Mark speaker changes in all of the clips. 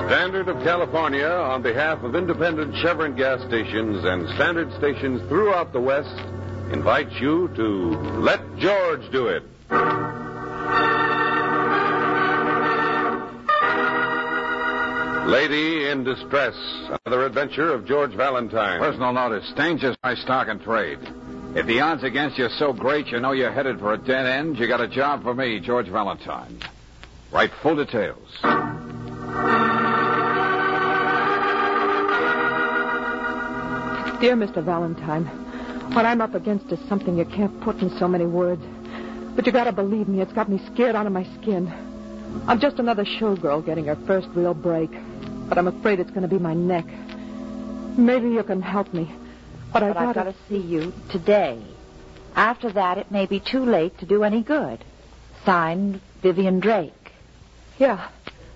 Speaker 1: Standard of California, on behalf of independent Chevron gas stations and Standard stations throughout the West, invites you to Let George Do It. Lady in Distress, another adventure of George Valentine.
Speaker 2: Personal notice, danger's my stock and trade. If the odds against you are so great you know you're headed for a dead end, you got a job for me, George Valentine. Write full details.
Speaker 3: Dear Mr. Valentine, what I'm up against is something you can't put in so many words. But you gotta believe me, it's got me scared out of my skin. I'm just another showgirl getting her first real break. But I'm afraid it's gonna be my neck. Maybe you can help me. But I've got
Speaker 4: to see you today. After that, it may be too late to do any good. Signed, Vivian Drake.
Speaker 3: Yeah.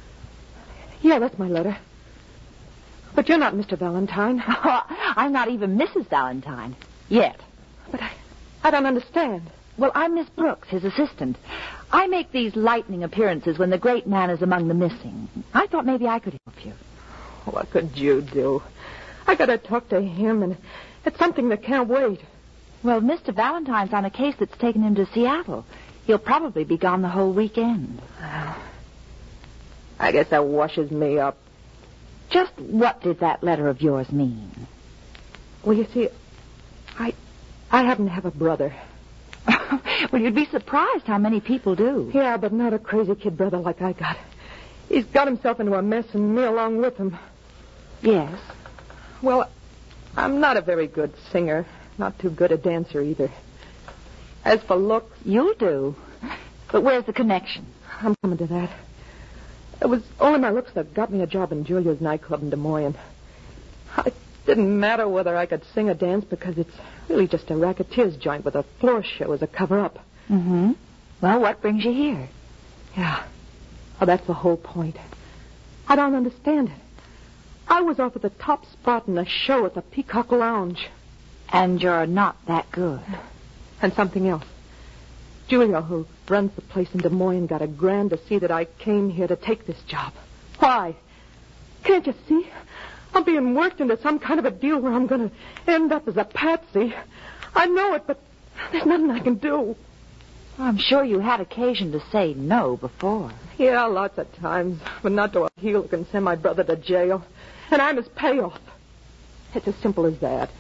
Speaker 3: Yeah, that's my letter. But you're not Mr. Valentine.
Speaker 4: I'm not even Mrs. Valentine. Yet.
Speaker 3: But I don't understand.
Speaker 4: Well, I'm Miss Brooks, his assistant. I make these lightning appearances when the great man is among the missing. I thought maybe I could help you.
Speaker 3: What could you do? I gotta talk to him, and it's something that can't wait.
Speaker 4: Well, Mr. Valentine's on a case that's taken him to Seattle. He'll probably be gone the whole weekend.
Speaker 3: I guess that washes me up.
Speaker 4: Just what did that letter of yours mean?
Speaker 3: Well, you see, I happen to have a brother.
Speaker 4: Well, you'd be surprised how many people do.
Speaker 3: Yeah, but not a crazy kid brother like I got. He's got himself into a mess, and me along with him.
Speaker 4: Yes?
Speaker 3: Well, I'm not a very good singer. Not too good a dancer either. As for looks...
Speaker 4: You'll do. But where's the connection?
Speaker 3: I'm coming to that. It was only my looks that got me a job in Julia's nightclub in Des Moines. It didn't matter whether I could sing or dance because it's really just a racketeer's joint with a floor show as a cover-up.
Speaker 4: Mm-hmm. Well, what brings you here?
Speaker 3: Yeah. Oh, that's the whole point. I don't understand it. I was offered the top spot in a show at the Peacock Lounge.
Speaker 4: And you're not that good.
Speaker 3: And something else. Julia, who runs the place in Des Moines, got a grand to see that I came here to take this job. Why? Can't you see? I'm being worked into some kind of a deal where I'm going to end up as a patsy. I know it, but there's nothing I can do.
Speaker 4: I'm sure you had occasion to say no before.
Speaker 3: Yeah, lots of times, but not to a heel who can send my brother to jail. And I'm his payoff. It's as simple as that.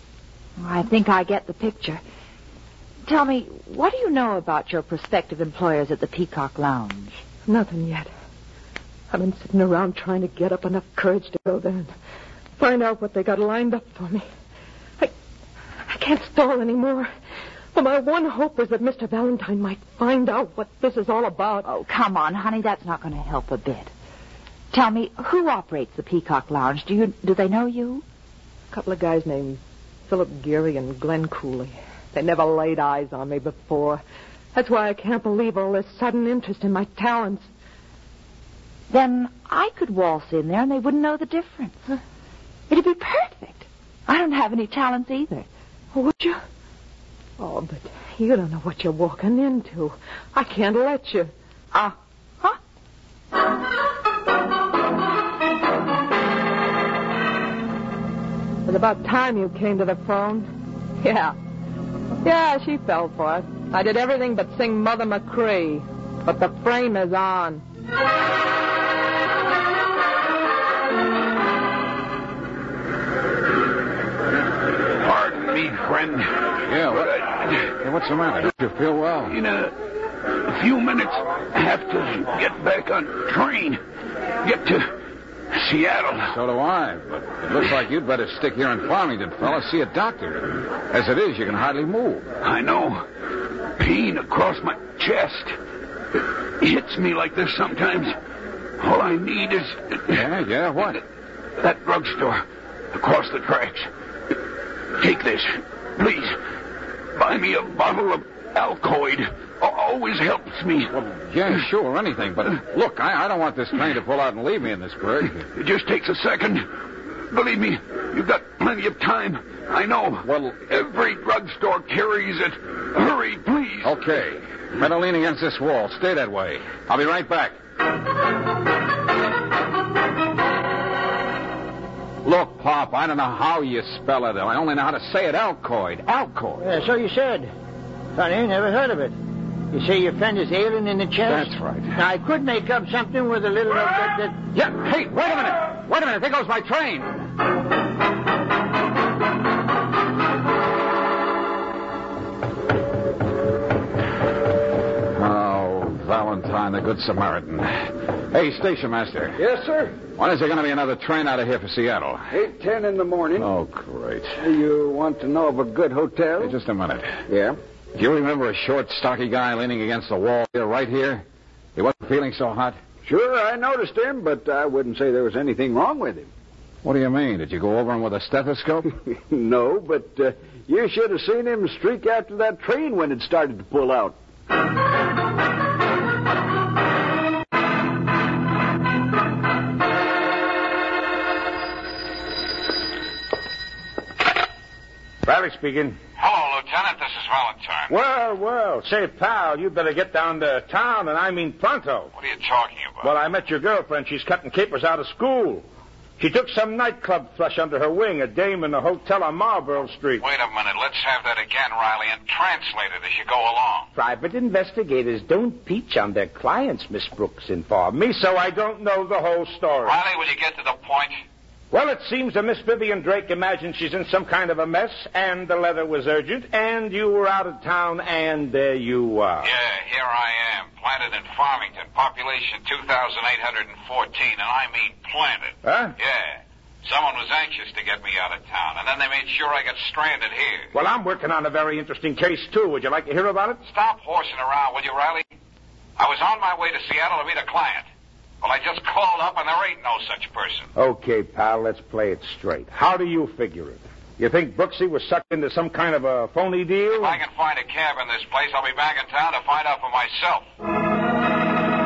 Speaker 4: I think I get the picture. Tell me, what do you know about your prospective employers at the Peacock Lounge?
Speaker 3: Nothing yet. I've been sitting around trying to get up enough courage to go there and find out what they got lined up for me. I can't stall anymore. But my one hope was that Mr. Valentine might find out what this is all about.
Speaker 4: Oh, come on, honey. That's not going to help a bit. Tell me, who operates the Peacock Lounge? Do they know you?
Speaker 3: A couple of guys named Philip Geary and Glenn Cooley. They never laid eyes on me before. That's why I can't believe all this sudden interest in my talents.
Speaker 4: Then I could waltz in there and they wouldn't know the difference. It'd be perfect. I don't have any talents either.
Speaker 3: Would you? Oh, but you don't know what you're walking into. I can't let you.
Speaker 4: Huh?
Speaker 3: It was about time you came to the phone. Yeah. Yeah, she fell for it. I did everything but sing Mother McCree. But the frame is on.
Speaker 5: Pardon me, friend.
Speaker 2: Yeah, what's the matter? Don't you feel well?
Speaker 5: In a few minutes, I have to get back on train. Get to Seattle.
Speaker 2: So do I, but it looks like you'd better stick here in Farmington, fella. See a doctor. As it is, you can hardly move.
Speaker 5: I know. Pain across my chest. It hits me like this sometimes. All I need is...
Speaker 2: Yeah, what?
Speaker 5: That drugstore across the tracks. Take this, please. Buy me a bottle of Alcoid. Always helps me.
Speaker 2: Well, yeah, sure, anything. But look, I don't want this train to pull out and leave me in this brig.
Speaker 5: It just takes a second. Believe me, you've got plenty of time. I know.
Speaker 2: Well,
Speaker 5: every drugstore carries it. Hurry, please.
Speaker 2: Okay. Better lean against this wall. Stay that way. I'll be right back. Look, Pop, I don't know how you spell it. I only know how to say it. Alcoid. Alcoid.
Speaker 6: Yeah, so you said. Funny, never heard of it. You say your friend is ailing in the chest?
Speaker 2: That's right.
Speaker 6: Now, I could make up something with a little of that...
Speaker 2: Yeah, hey, wait a minute. Wait a minute. There goes my train. Oh, Valentine, the Good Samaritan. Hey, station master.
Speaker 7: Yes, sir?
Speaker 2: When is there going to be another train out of here for Seattle?
Speaker 7: 8:10 in the morning.
Speaker 2: Oh, great.
Speaker 7: You want to know of a good hotel?
Speaker 2: Hey, just a minute.
Speaker 7: Yeah?
Speaker 2: Do you remember a short, stocky guy leaning against the wall here, right here? He wasn't feeling so hot?
Speaker 7: Sure, I noticed him, but I wouldn't say there was anything wrong with him.
Speaker 2: What do you mean? Did you go over him with a stethoscope?
Speaker 7: No, but you should have seen him streak after that train when it started to pull out.
Speaker 5: Riley speaking.
Speaker 2: Hello, Lieutenant. This is Valentine.
Speaker 5: Well. Say, pal, you better get down to town, and I mean pronto.
Speaker 2: What are you talking about?
Speaker 5: Well, I met your girlfriend. She's cutting capers out of school. She took some nightclub flush under her wing, a dame in a hotel on Marlborough Street.
Speaker 2: Wait a minute. Let's have that again, Riley, and translate it as you go along.
Speaker 5: Private investigators don't peach on their clients, Miss Brooks informed me, so I don't know the whole story.
Speaker 2: Riley, will you get to the point?
Speaker 5: Well, it seems that Miss Vivian Drake imagines she's in some kind of a mess, and the letter was urgent, and you were out of town, and there you are.
Speaker 2: Yeah, here I am, planted in Farmington, population 2,814, and I mean planted.
Speaker 5: Huh?
Speaker 2: Yeah. Someone was anxious to get me out of town, and then they made sure I got stranded here.
Speaker 5: Well, I'm working on a very interesting case, too. Would you like to hear about it?
Speaker 2: Stop horsing around, will you, Riley? I was on my way to Seattle to meet a client. Well, I just called up, and there ain't no such person.
Speaker 5: Okay, pal, let's play it straight. How do you figure it? You think Brooksy was sucked into some kind of a phony deal?
Speaker 2: If I can find a cab in this place, I'll be back in town to find out for myself.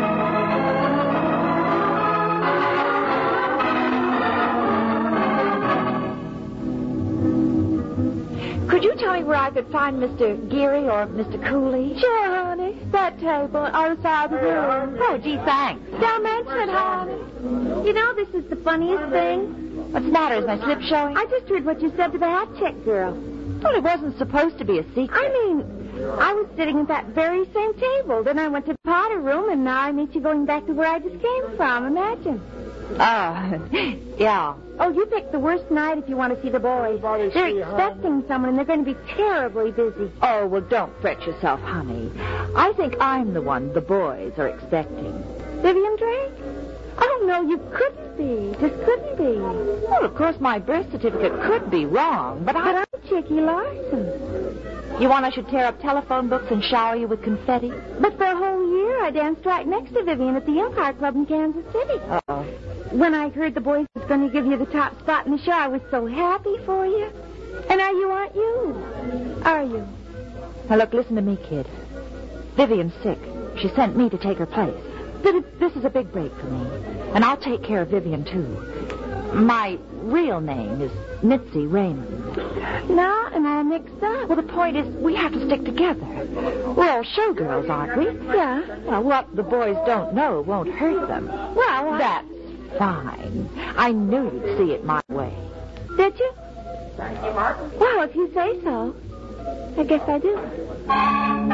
Speaker 4: Could you tell me where I could find Mr. Geary or Mr. Cooley?
Speaker 3: Sure, honey. That table, other side of the room.
Speaker 4: Oh, gee, thanks.
Speaker 3: Don't mention it, honey. You know, this is the funniest thing.
Speaker 4: What's the matter? Is my slip showing?
Speaker 3: I just heard what you said to the hat check girl.
Speaker 4: Well, it wasn't supposed to be a secret.
Speaker 3: I mean, I was sitting at that very same table. Then I went to the Potter room, and now I meet you going back to where I just came from. Imagine.
Speaker 4: Yeah.
Speaker 3: Oh, you picked the worst night if you want to see the boys. They're expecting someone, and they're going to be terribly busy.
Speaker 4: Oh, well, don't fret yourself, honey. I think I'm the one the boys are expecting.
Speaker 3: Vivian Drake? Oh, no, you couldn't be. Just couldn't be.
Speaker 4: Well, of course, my birth certificate could be wrong, but
Speaker 3: I'm Chicky Larson.
Speaker 4: You want I should tear up telephone books and shower you with confetti?
Speaker 3: But for a whole year, I danced right next to Vivian at the Empire Club in Kansas City.
Speaker 4: Uh-oh.
Speaker 3: When I heard the boys was going to give you the top spot in the show, I was so happy for you. And now you aren't you. Are you?
Speaker 4: Now, look, listen to me, kid. Vivian's sick. She sent me to take her place. This is a big break for me. And I'll take care of Vivian, too. My real name is Mitzi Raymond.
Speaker 3: Now, am I mixed up?
Speaker 4: Well, the point is, we have to stick together. We're all showgirls, aren't we?
Speaker 3: Yeah.
Speaker 4: Well, what the boys don't know won't hurt them.
Speaker 3: Well,
Speaker 4: That's fine. I knew you'd see it my way.
Speaker 3: Did you? Well, if you say so. I guess I do.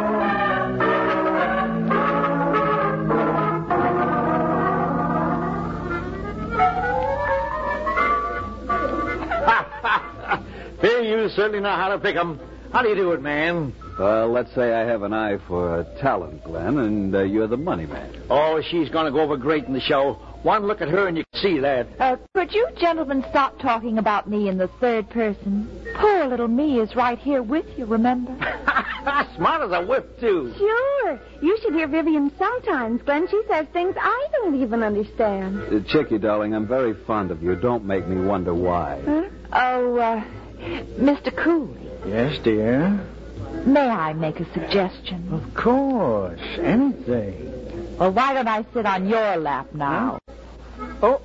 Speaker 6: Here, you certainly know how to pick 'em. How do you do it, man?
Speaker 7: Well, let's say I have an eye for talent, Glenn, and you're the money man.
Speaker 6: Oh, she's going to go over great in the show. One look at her and you can see that.
Speaker 4: Could you gentlemen stop talking about me in the third person? Poor little me is right here with you, remember?
Speaker 6: Smart as a whip, too.
Speaker 3: Sure. You should hear Vivian sometimes, Glenn. She says things I don't even understand.
Speaker 7: Chicky, darling, I'm very fond of you. Don't make me wonder why.
Speaker 3: Huh?
Speaker 4: Oh, Mr. Cooley.
Speaker 6: Yes, dear?
Speaker 4: May I make a suggestion?
Speaker 6: Of course. Anything.
Speaker 4: Well, why don't I sit on your lap now?
Speaker 6: Oh.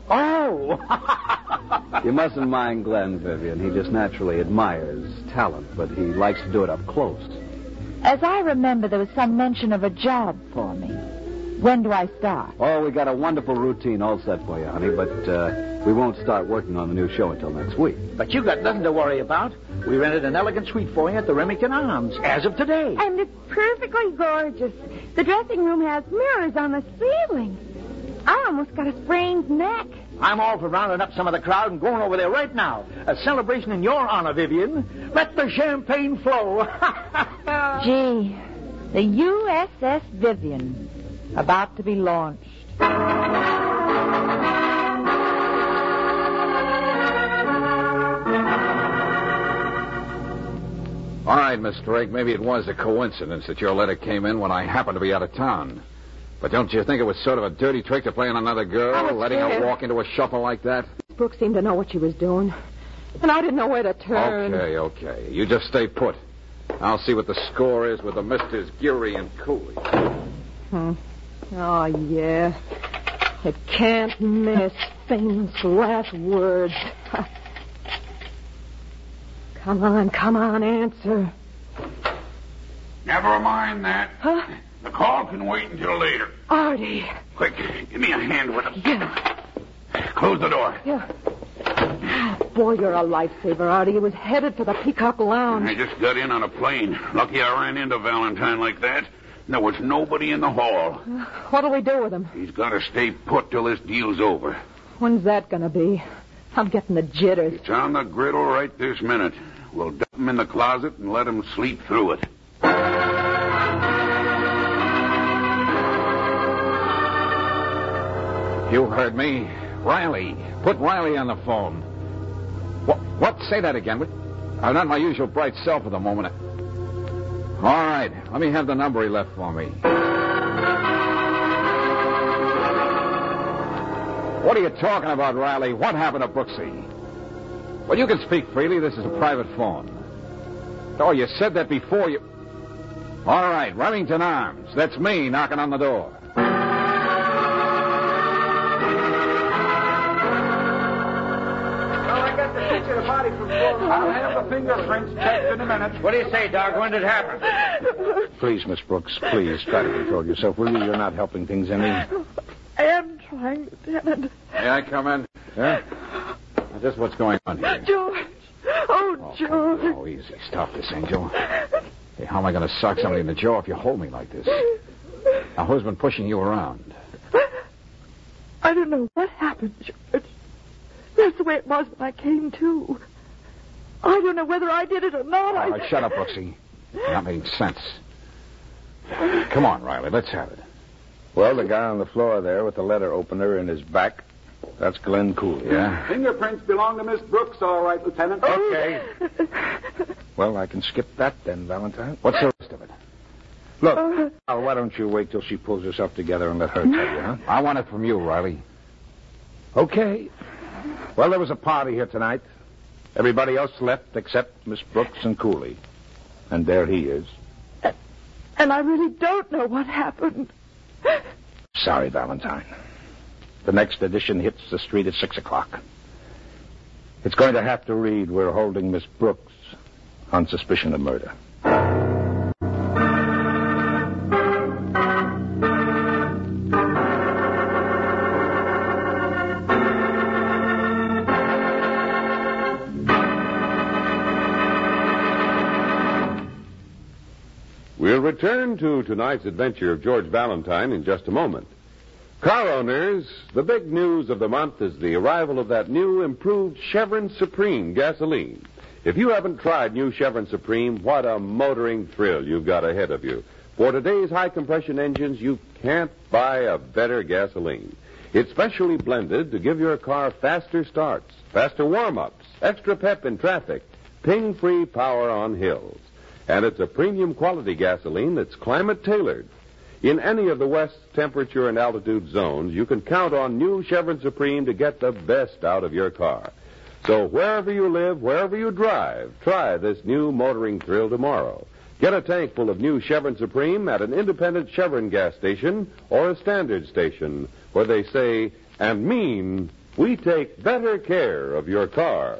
Speaker 7: You mustn't mind Glenn, Vivian. He just naturally admires talent, but he likes to do it up close.
Speaker 4: As I remember, there was some mention of a job for me. When do I start?
Speaker 7: Oh, we got a wonderful routine all set for you, honey, but we won't start working on the new show until next week.
Speaker 6: But you got nothing to worry about. We rented an elegant suite for you at the Remington Arms as of today.
Speaker 8: And it's perfectly gorgeous. The dressing room has mirrors on the ceiling. I almost got a sprained neck.
Speaker 6: I'm all for rounding up some of the crowd and going over there right now. A celebration in your honor, Vivian. Let the champagne flow.
Speaker 4: Gee, the USS Vivian, about to be launched.
Speaker 2: All right, Miss Drake, maybe it was a coincidence that your letter came in when I happened to be out of town. But don't you think it was sort of a dirty trick to play on another girl, letting her walk into a shuffle like that?
Speaker 3: Brooke seemed to know what she was doing. And I didn't know where to turn.
Speaker 2: Okay. You just stay put. I'll see what the score is with the Misters Geary and Cooley.
Speaker 3: Oh, yeah. It can't miss. Famous last words. Come on, answer.
Speaker 5: Never mind that.
Speaker 3: Huh?
Speaker 5: The call can wait until later.
Speaker 3: Artie.
Speaker 5: Quick, give me a hand with it.
Speaker 3: Yeah.
Speaker 5: Close the door.
Speaker 3: Yeah. Boy, you're a lifesaver, Artie. He was headed for the Peacock Lounge.
Speaker 5: I just got in on a plane. Lucky I ran into Valentine like that. There was nobody in the hall.
Speaker 3: What'll we do with him?
Speaker 5: He's got to stay put till this deal's over.
Speaker 3: When's that gonna be? I'm getting the jitters.
Speaker 5: It's on the griddle right this minute. We'll dump him in the closet and let him sleep through it.
Speaker 2: You heard me. Riley. Put Riley on the phone. What? Say that again. I'm not my usual bright self at the moment. All right. Let me have the number he left for me. What are you talking about, Riley? What happened to Brooksy? Well, you can speak freely. This is a private phone. Oh, you said that before you... All right. Remington Arms. That's me knocking on the door.
Speaker 7: The body from I'll have the fingerprints checked in a minute.
Speaker 6: What do you say, Doc? When did it happen?
Speaker 9: Please, Miss Brooks, please try to control yourself, will you? You're not helping things any.
Speaker 3: I am trying, Lieutenant.
Speaker 2: May I come in?
Speaker 9: Yeah?
Speaker 2: Just what's going on here?
Speaker 3: George. Oh, George.
Speaker 2: Oh, easy. Stop this, Angel. Hey, how am I going to sock somebody in the jaw if you hold me like this? Now, who's been pushing you around?
Speaker 3: I don't know what happened, George. That's the way it was when I came to. I don't know whether I did it or not.
Speaker 2: All right, shut up, Brooksy. You're not making sense. Come on, Riley, let's have it.
Speaker 9: Well, the guy on the floor there with the letter opener in his back, that's Glenn Cooley.
Speaker 2: Yeah?
Speaker 7: Fingerprints belong to Miss Brooks, all right, Lieutenant.
Speaker 9: Okay. Well, I can skip that then, Valentine.
Speaker 2: What's the rest of it?
Speaker 9: Look, Al, why don't you wait till she pulls herself together and let her tell you, huh?
Speaker 2: I want it from you, Riley.
Speaker 9: Okay. Well, there was a party here tonight. Everybody else left except Miss Brooks and Cooley. And there he is.
Speaker 3: And I really don't know what happened.
Speaker 9: Sorry, Valentine. The next edition hits the street at 6 o'clock. It's going to have to read, we're holding Miss Brooks on suspicion of murder.
Speaker 1: We'll return to tonight's adventure of George Valentine in just a moment. Car owners, the big news of the month is the arrival of that new improved Chevron Supreme gasoline. If you haven't tried new Chevron Supreme, what a motoring thrill you've got ahead of you. For today's high-compression engines, you can't buy a better gasoline. It's specially blended to give your car faster starts, faster warm-ups, extra pep in traffic, ping-free power on hills. And it's a premium quality gasoline that's climate-tailored. In any of the West's temperature and altitude zones, you can count on new Chevron Supreme to get the best out of your car. So wherever you live, wherever you drive, try this new motoring thrill tomorrow. Get a tank full of new Chevron Supreme at an independent Chevron gas station or a standard station where they say and mean, we take better care of your car.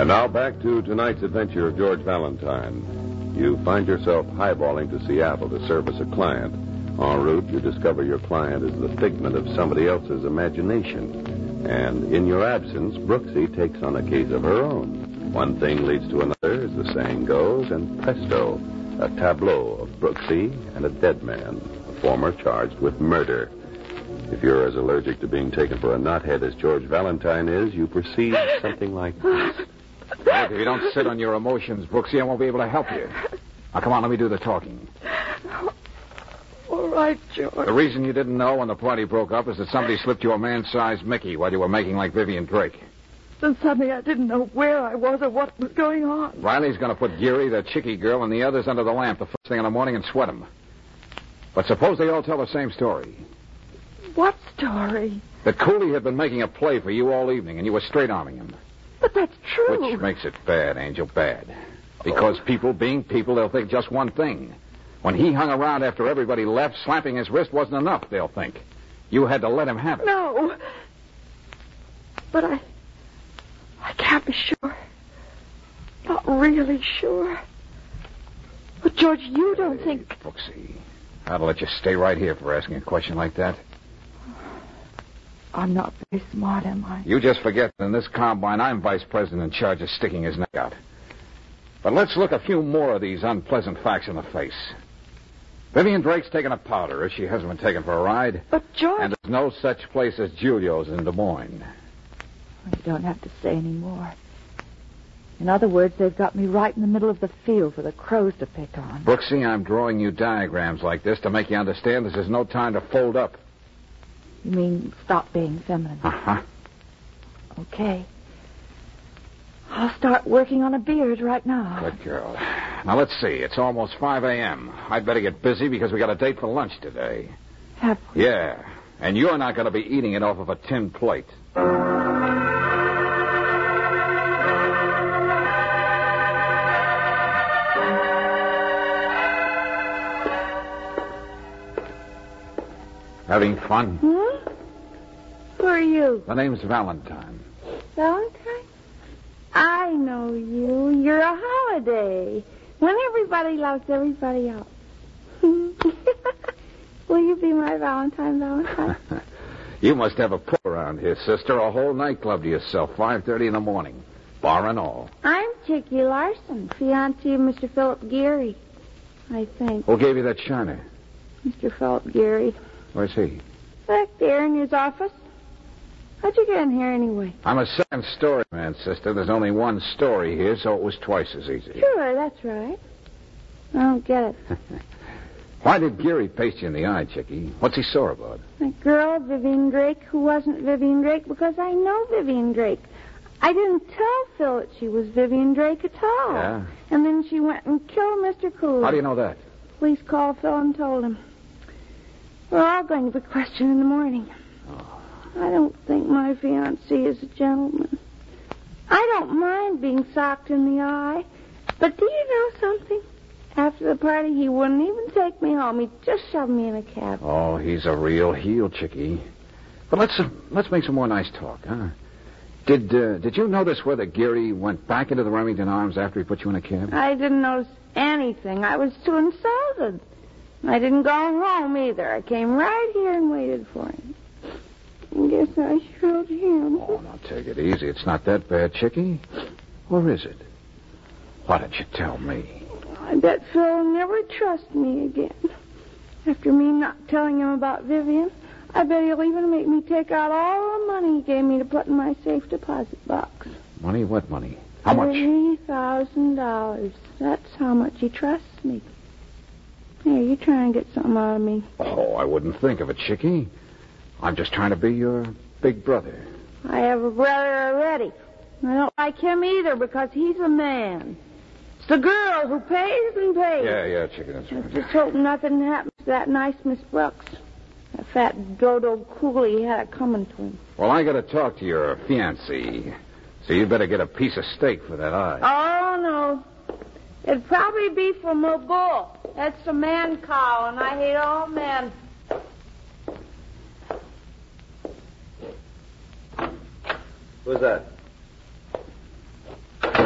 Speaker 1: And now back to tonight's adventure of George Valentine. You find yourself highballing to Seattle to service a client. En route, you discover your client is the figment of somebody else's imagination. And in your absence, Brooksy takes on a case of her own. One thing leads to another, as the saying goes, and presto, a tableau of Brooksy and a dead man, the former charged with murder. If you're as allergic to being taken for a knothead as George Valentine is, you perceive something like this.
Speaker 2: Look, if you don't sit on your emotions, Brooksy, I won't be able to help you. Now, come on, let me do the talking.
Speaker 3: All right, George.
Speaker 2: The reason you didn't know when the party broke up is that somebody slipped you a man-sized Mickey while you were making like Vivian Drake.
Speaker 3: Then suddenly I didn't know where I was or what was going on.
Speaker 2: Riley's going to put Geary, the chickie girl, and the others under the lamp the first thing in the morning and sweat them. But suppose they all tell the same story.
Speaker 3: What story?
Speaker 2: That Cooley had been making a play for you all evening, and you were straight-arming him.
Speaker 3: But that's true.
Speaker 2: Which makes it bad, Angel, bad. Because people being people, they'll think just one thing. When he hung around after everybody left, slapping his wrist wasn't enough, they'll think. You had to let him have it.
Speaker 3: No. But I can't be sure. Not really sure. But, George, you don't think...
Speaker 2: Brooksy, I'll let you stay right here for asking a question like that.
Speaker 3: I'm not very smart, am I?
Speaker 2: You just forget that in this combine, I'm vice president in charge of sticking his neck out. But let's look a few more of these unpleasant facts in the face. Vivian Drake's taken a powder, as she hasn't been taken for a ride.
Speaker 3: But, George...
Speaker 2: And there's no such place as Julio's in Des Moines.
Speaker 4: You don't have to say any more. In other words, they've got me right in the middle of the field for the crows to pick on.
Speaker 2: Brooksy, I'm drawing you diagrams like this to make you understand this is no time to fold up.
Speaker 4: You mean stop being feminine?
Speaker 2: Uh-huh.
Speaker 4: Okay. I'll start working on a beard right now.
Speaker 2: Good girl. Now, let's see. It's almost 5 a.m. I'd better get busy because we got a date for lunch today.
Speaker 4: Have we?
Speaker 2: Yeah. And you're not going to be eating it off of a tin plate. Having fun?
Speaker 8: Hmm? Who are you?
Speaker 2: The name's Valentine.
Speaker 8: Valentine? I know you. You're a holiday. When everybody loves everybody else. Will you be my Valentine?
Speaker 2: You must have a pull around here, sister. A whole nightclub to yourself, 5:30 in the morning. Bar and all.
Speaker 8: I'm Chickie Larson, fiancée of Mr. Philip Geary, I think.
Speaker 2: Who gave you that shiner?
Speaker 8: Mr. Philip Geary.
Speaker 2: Where's he?
Speaker 8: Back there in his office. How'd you get in here anyway?
Speaker 2: I'm a second story man, sister. There's only one story here, so it was twice as easy.
Speaker 8: Sure, that's right. I don't get it.
Speaker 2: Why did Geary paste you in the eye, Chickie? What's he sore about?
Speaker 8: That girl, Vivian Drake, who wasn't Vivian Drake because I know Vivian Drake. I didn't tell Phil that she was Vivian Drake at all.
Speaker 2: Yeah?
Speaker 8: And then she went and killed Mr. Cooley.
Speaker 2: How do you know that?
Speaker 8: Police called Phil and told him. We're all going to be questioned in the morning.
Speaker 2: Oh.
Speaker 8: I don't think my fiancé is a gentleman. I don't mind being socked in the eye. But do you know something? After the party, he wouldn't even take me home. He just shoved me in a cab.
Speaker 2: Oh, he's a real heel, Chickie. But let's make some more nice talk, huh? Did you notice whether Geary went back into the Remington Arms after he put you in a cab?
Speaker 8: I didn't notice anything. I was too insulted. I didn't go home either. I came right here and waited for him. I guess I showed him.
Speaker 2: Oh, now take it easy. It's not that bad, Chickie. Or is it? Why didn't you tell me?
Speaker 8: I bet Phil will never trust me again. After me not telling him about Vivian, I bet he'll even make me take out all the money he gave me to put in my safe deposit box.
Speaker 2: Money? What money? How much?
Speaker 8: $3,000. That's how much he trusts me. Here, you try and get something out of me.
Speaker 2: Oh, I wouldn't think of it, Chickie. I'm just trying to be your big brother.
Speaker 8: I have a brother already. I don't like him either because he's a man. It's the girl who pays and pays.
Speaker 2: Yeah, Chickie, that's
Speaker 8: I
Speaker 2: right.
Speaker 8: just hope nothing happens to that nice Miss Brooks. That fat dodo Cooley had it coming to him.
Speaker 2: Well, I got to talk to your fiancé, so you better get a piece of steak for that eye.
Speaker 8: Oh, no. It'd probably be from a bull. That's a man cow, and I hate all men.
Speaker 7: Who's that?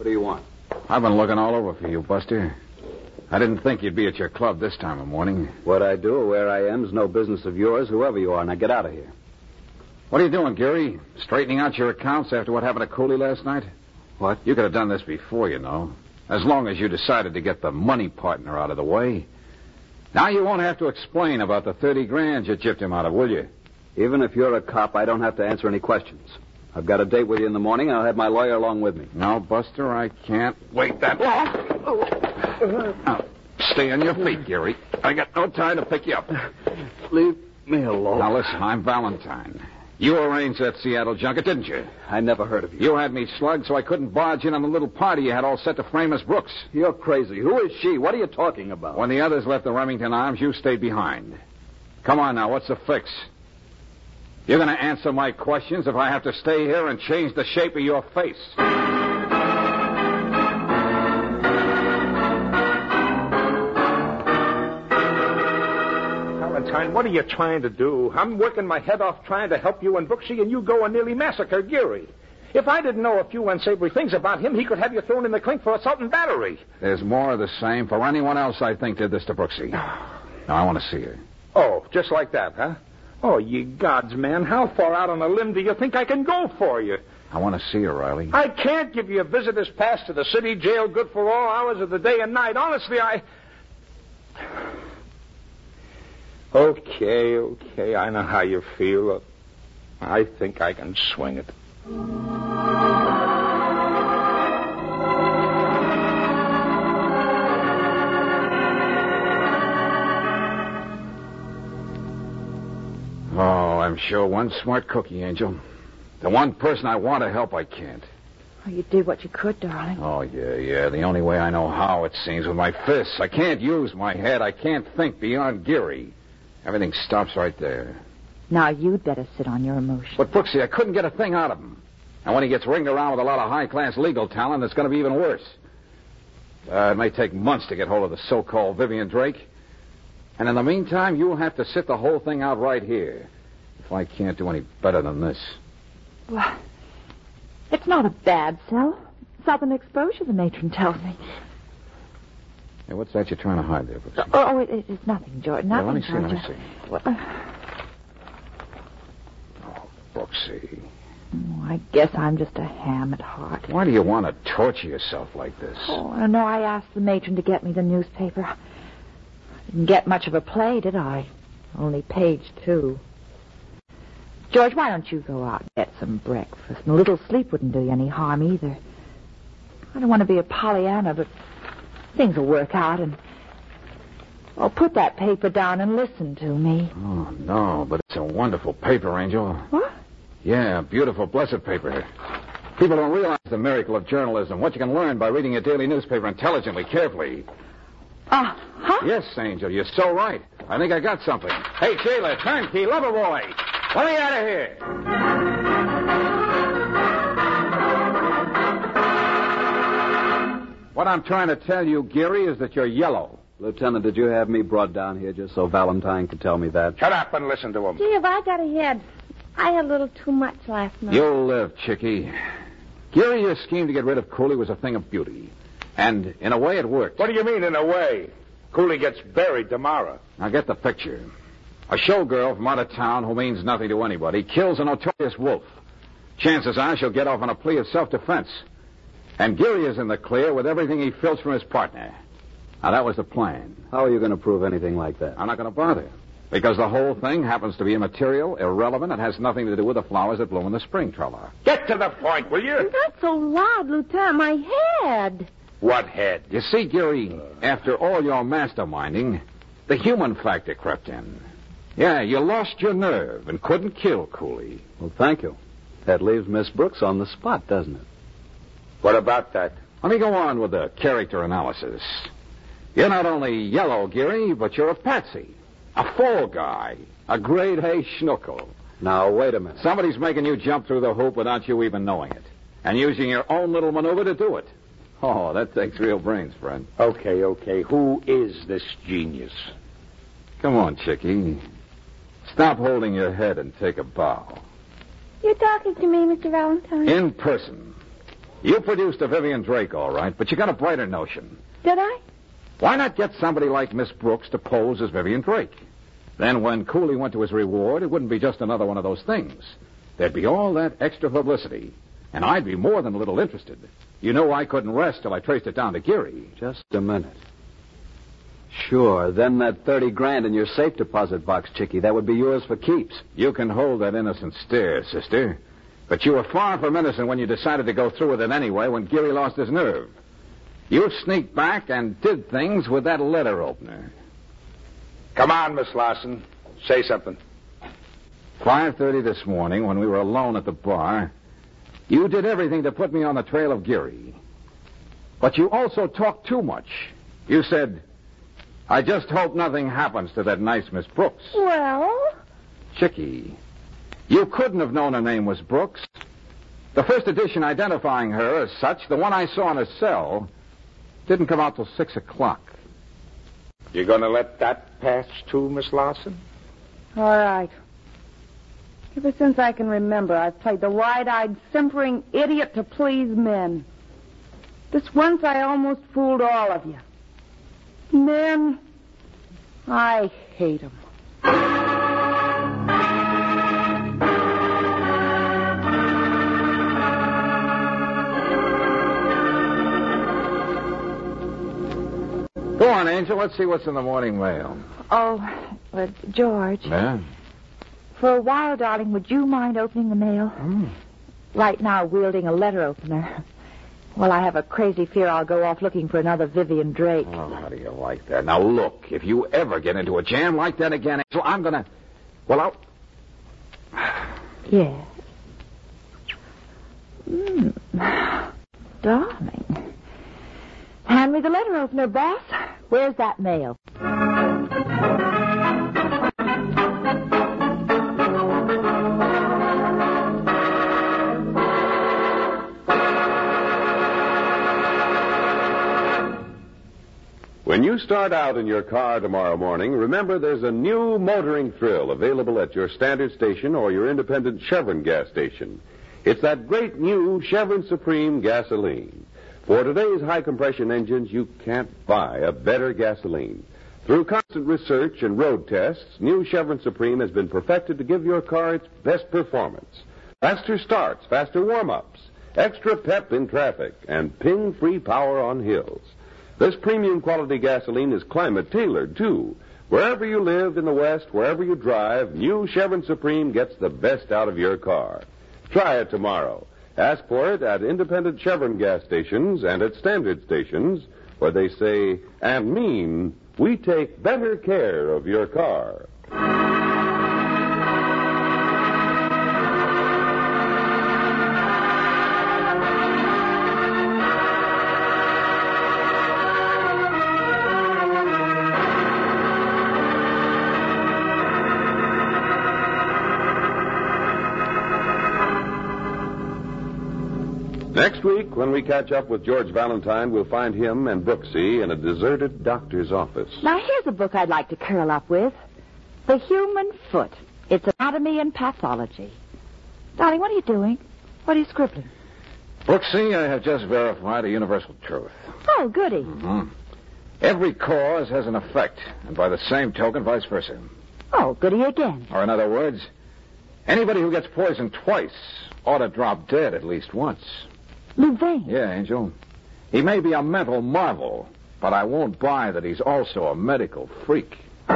Speaker 7: What do you want?
Speaker 2: I've been looking all over for you, Buster. I didn't think you'd be at your club this time of morning.
Speaker 7: What I do or where I am is no business of yours, whoever you are. Now get out of here.
Speaker 2: What are you doing, Geary? Straightening out your accounts after what happened to Cooley last night?
Speaker 7: What?
Speaker 2: You could have done this before, you know. As long as you decided to get the money partner out of the way. Now you won't have to explain about the 30 grand you gypped him out of, will you?
Speaker 7: Even if you're a cop, I don't have to answer any questions. I've got a date with you in the morning, and I'll have my lawyer along with me.
Speaker 2: No, Buster, I can't wait that long. Now, stay on your feet, Geary. I got no time to pick you up.
Speaker 7: Leave me alone.
Speaker 2: Now, listen, I'm Valentine. You arranged that Seattle junket, didn't you?
Speaker 7: I never heard of you.
Speaker 2: You had me slugged so I couldn't barge in on the little party you had all set to frame Miss Brooks.
Speaker 7: You're crazy. Who is she? What are you talking about?
Speaker 2: When the others left the Remington Arms, you stayed behind. Come on now, what's the fix? You're going to answer my questions if I have to stay here and change the shape of your face.
Speaker 10: Valentine, what are you trying to do? I'm working my head off trying to help you and Brooksy, and you go and nearly massacre Geary. If I didn't know a few unsavory things about him, he could have you thrown in the clink for assault and battery.
Speaker 2: There's more of the same for anyone else I think did this to Brooksy. Now, I want to see her.
Speaker 10: Oh, just like that, huh? Oh, ye gods, man, how far out on a limb do you think I can go for you?
Speaker 2: I want to see her, Riley.
Speaker 10: I can't give you a visitor's pass to the city jail good for all hours of the day and night. Honestly, Okay, I know how you feel. I think I can swing it.
Speaker 2: Oh, I'm sure one smart cookie, Angel. The one person I want to help, I can't.
Speaker 4: Oh, you did what you could, darling.
Speaker 2: Oh, yeah. The only way I know how, it seems, with my fists. I can't use my head. I can't think beyond Geary. Everything stops right there.
Speaker 4: Now you'd better sit on your emotions.
Speaker 2: But, Brooksy, I couldn't get a thing out of him. And when he gets ringed around with a lot of high-class legal talent, it's going to be even worse. It may take months to get hold of the so-called Vivian Drake. And in the meantime, you'll have to sit the whole thing out right here. If I can't do any better than this.
Speaker 4: Well, it's not a bad cell. Southern exposure, the matron tells me.
Speaker 2: Hey, what's that you're trying to hide there, Brooksy?
Speaker 4: Oh, it's nothing, Jordan. Nothing,
Speaker 2: let me
Speaker 4: Georgia.
Speaker 2: see.
Speaker 4: Well,
Speaker 2: Oh, Brooksy.
Speaker 4: I guess I'm just a ham at heart.
Speaker 2: Why do you want to torture yourself like this?
Speaker 4: Oh, no, I asked the matron to get me the newspaper. I didn't get much of a play, did I? Only page 2. George, why don't you go out and get some breakfast? And a little sleep wouldn't do you any harm either. I don't want to be a Pollyanna, but things will work out, and... Oh, put that paper down and listen to me.
Speaker 2: Oh, no, but it's a wonderful paper, Angel.
Speaker 4: What?
Speaker 2: Yeah, beautiful, blessed paper. People don't realize the miracle of journalism, what you can learn by reading a daily newspaper intelligently, carefully.
Speaker 4: Huh?
Speaker 2: Yes, Angel, you're so right. I think I got something. Hey, Jailer, turnkey, lover boy, let me out of here. What I'm trying to tell you, Geary, is that you're yellow.
Speaker 7: Lieutenant, did you have me brought down here just so Valentine could tell me that?
Speaker 10: Shut up and listen to him.
Speaker 8: Gee, have I got a head? I had a little too much last night.
Speaker 2: You'll live, Chickie. Geary, your scheme to get rid of Cooley was a thing of beauty. And in a way, it worked.
Speaker 10: What do you mean, in a way? Cooley gets buried tomorrow.
Speaker 2: Now get the picture. A showgirl from out of town who means nothing to anybody kills a notorious wolf. Chances are she'll get off on a plea of self-defense. And Geary is in the clear with everything he filched from his partner. Now, that was the plan.
Speaker 7: How are you going to prove anything like that?
Speaker 2: I'm not going to bother. Because the whole thing happens to be immaterial, irrelevant, and has nothing to do with the flowers that bloom in the spring, Trella.
Speaker 10: Get to the point, will you?
Speaker 8: Not so loud, Lieutenant. My head.
Speaker 10: What head?
Speaker 2: You see, Geary, after all your masterminding, the human factor crept in. Yeah, you lost your nerve and couldn't kill Cooley.
Speaker 7: Well, thank you. That leaves Miss Brooks on the spot, doesn't it?
Speaker 10: What about that?
Speaker 2: Let me go on with the character analysis. You're not only yellow, Geary, but you're a patsy. A fall guy. A grade A schnookle.
Speaker 7: Now, wait a minute.
Speaker 2: Somebody's making you jump through the hoop without you even knowing it. And using your own little maneuver to do it. Oh, that takes real brains, friend.
Speaker 10: Okay. Who is this genius?
Speaker 2: Come on, Chickie. Stop holding your head and take a bow.
Speaker 8: You're talking to me, Mr. Valentine?
Speaker 2: In person. You produced a Vivian Drake, all right, but you got a brighter notion.
Speaker 8: Did I?
Speaker 2: Why not get somebody like Miss Brooks to pose as Vivian Drake? Then when Cooley went to his reward, it wouldn't be just another one of those things. There'd be all that extra publicity, and I'd be more than a little interested. You know I couldn't rest till I traced it down to Geary.
Speaker 7: Just a minute. Sure, then that $30,000 in your safe deposit box, Chickie, that would be yours for keeps.
Speaker 2: You can hold that innocent stare, sister. But you were far from innocent when you decided to go through with it anyway when Geary lost his nerve. You sneaked back and did things with that letter opener.
Speaker 9: Come on, Miss Larson. Say something.
Speaker 2: 5:30 this morning, when we were alone at the bar, you did everything to put me on the trail of Geary. But you also talked too much. You said, I just hope nothing happens to that nice Miss Brooks.
Speaker 8: Well?
Speaker 2: Chickie, you couldn't have known her name was Brooks. The first edition identifying her as such, the one I saw in her cell, didn't come out till 6 o'clock.
Speaker 9: You going to let that pass, too, Miss Larson?
Speaker 8: All right. Ever since I can remember, I've played the wide-eyed, simpering idiot to please men. This once I almost fooled all of you. Men, I hate them.
Speaker 2: Go on, Angel. Let's see what's in the morning mail.
Speaker 4: Oh, George.
Speaker 2: Yeah?
Speaker 4: For a while, darling, would you mind opening the mail? Right now, wielding a letter opener. Well, I have a crazy fear I'll go off looking for another Vivian Drake.
Speaker 2: Oh, how do you like that? Now, look, if you ever get into a jam like that again, Angel, I'm going to... Well, I'll...
Speaker 4: Yes. Darling. Hand me the letter opener, boss. Where's that mail?
Speaker 1: When you start out in your car tomorrow morning, remember there's a new motoring thrill available at your Standard station or your independent Chevron gas station. It's that great new Chevron Supreme gasoline. For today's high-compression engines, you can't buy a better gasoline. Through constant research and road tests, new Chevron Supreme has been perfected to give your car its best performance. Faster starts, faster warm-ups, extra pep in traffic, and ping-free power on hills. This premium quality gasoline is climate-tailored, too. Wherever you live in the West, wherever you drive, new Chevron Supreme gets the best out of your car. Try it tomorrow. Ask for it at independent Chevron gas stations and at Standard stations, where they say and mean, we take better care of your car. Next week, when we catch up with George Valentine, we'll find him and Brooksy in a deserted doctor's office.
Speaker 4: Now, here's a book I'd like to curl up with. The Human Foot. Its Anatomy and Pathology. Darling, what are you doing? What are you scribbling?
Speaker 2: Brooksy, I have just verified a universal truth.
Speaker 4: Oh, goody.
Speaker 2: Every cause has an effect, and by the same token, vice versa.
Speaker 4: Oh, goody again.
Speaker 2: Or in other words, anybody who gets poisoned twice ought to drop dead at least once.
Speaker 4: Louvain.
Speaker 2: Yeah, Angel. He may be a mental marvel, but I won't buy that he's also a medical freak.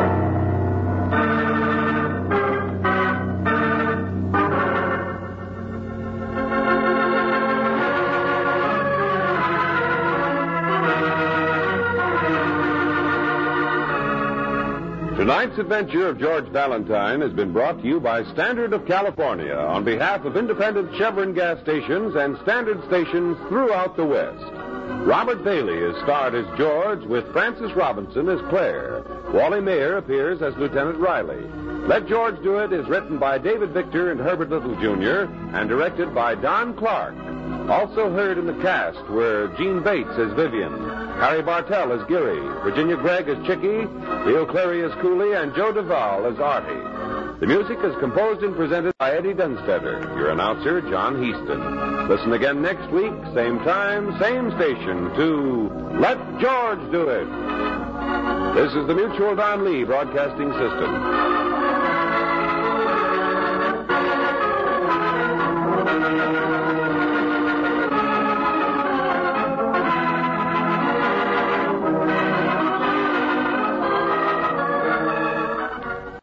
Speaker 1: Tonight's adventure of George Valentine has been brought to you by Standard of California on behalf of independent Chevron gas stations and Standard stations throughout the West. Robert Bailey is starred as George with Frances Robinson as Claire. Wally Mayer appears as Lieutenant Riley. Let George Do It is written by David Victor and Herbert Little, Jr. and directed by Don Clark. Also heard in the cast were Gene Bates as Vivian, Harry Bartell as Geary, Virginia Gregg as Chickie, Leo Clary as Cooley, and Joe Duvall as Artie. The music is composed and presented by Eddie Dunstetter, your announcer, John Heaston. Listen again next week, same time, same station, to Let George Do It. This is the Mutual Don Lee Broadcasting System.